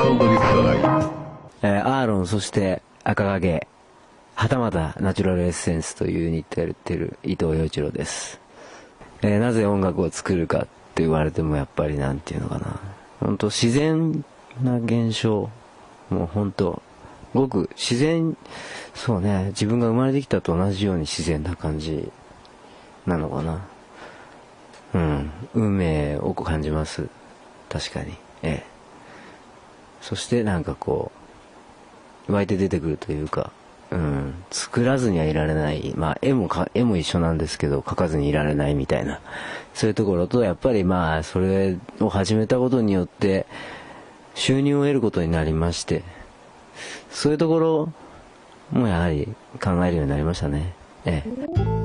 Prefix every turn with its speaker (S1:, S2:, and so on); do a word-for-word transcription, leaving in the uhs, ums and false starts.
S1: アーロンド・リストライ、
S2: えー、アーロン、そして赤影、はたまたナチュラルエッセンスというユニットやってる伊藤洋一郎です。えー、なぜ音楽を作るかって言われてもやっぱりなんていうのかな、本当自然な現象、もう本当ごく自然、そうね、自分が生まれてきたと同じように自然な感じなのかな。うん、運命を感じます、確かに。ええ、そしてなんかこう湧いて出てくるというか、うん、作らずにはいられない、まあ絵もか絵も一緒なんですけど描かずにいられないみたいな、そういうところと、やっぱりまあそれを始めたことによって収入を得ることになりまして、そういうところもやはり考えるようになりましたね。ええ。